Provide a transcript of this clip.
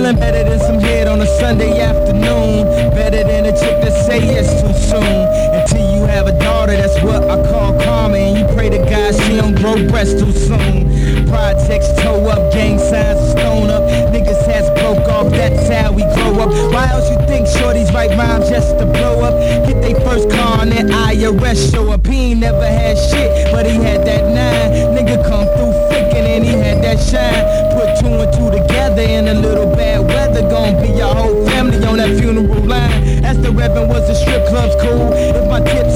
Feeling better than some head on a Sunday afternoon. Better than a chick that say yes too soon. Until you have a daughter, that's what I call karma. And you pray to God she don't grow breasts too soon. Projects toe up, gang signs stone up. Niggas hats broke off, that's how we grow up. Why else you think shorties write rhymes just to blow up? Get they first car on that IRS show up. He ain't never had shit, but he had that 9. Nigga come through flickin' and he had that shine. Put 2 and 2 together in a little bad weather. Gon' be your whole family on that funeral line. Ask the Reverend, was the strip clubs cool? If my tips